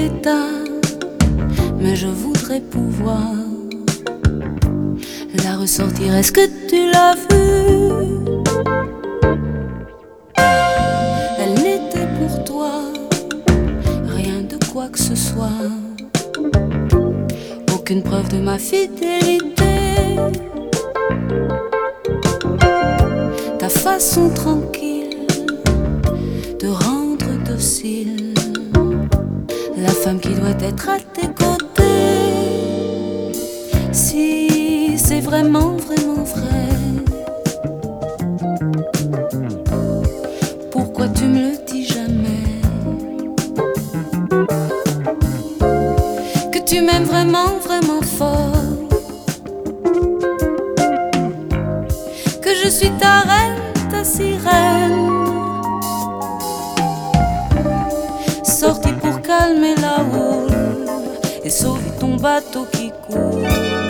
l'état, mais je voudrais pouvoir la ressortir. Est-ce que tu l'as vue? Elle n'était pour toi rien de quoi que ce soit, aucune preuve de ma fidélité. Ta façon tranquille de rendre docile la femme qui doit être à tes côtés. Si c'est vraiment, vraiment vrai, pourquoi tu me le dis jamais? Que tu m'aimes vraiment, vraiment fort, que je suis ta reine, ta sirène, sortie pour calmer la houle et sauver ton bateau qui coule.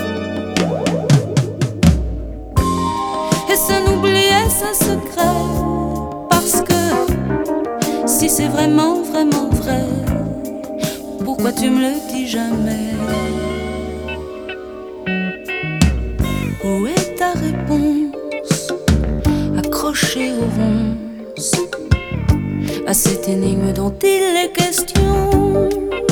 Et ça n'oublier ça secret, parce que si c'est vraiment, vraiment vrai, pourquoi tu me le dis jamais? Où est ta réponse accrochée aux ronces, à cette énigme dont il est question?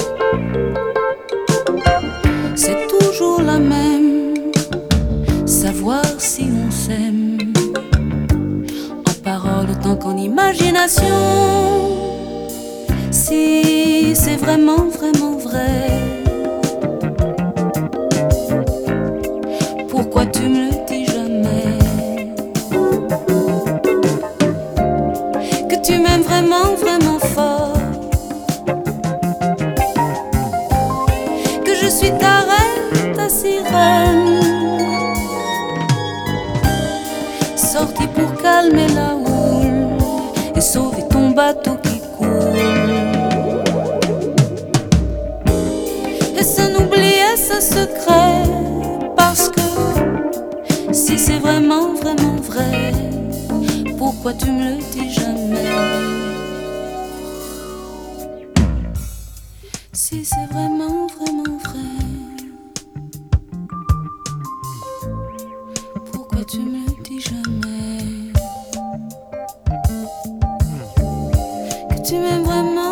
C'est toujours la même, savoir si on s'aime, en parole autant qu'en imagination. Si c'est vraiment, vraiment vrai, pourquoi tu me le dis jamais? Que tu m'aimes vraiment, vraiment fort, que je suis ta reine, ta sirène, sortie pour calmer la houle et sauver ton bateau qui coule. Et ça n'oublier ce secret, parce que si c'est vraiment, vraiment vrai, pourquoi tu me le dis jamais? Si c'est vraiment, vraiment vrai, pourquoi tu me le dis jamais? Que tu m'aimes vraiment.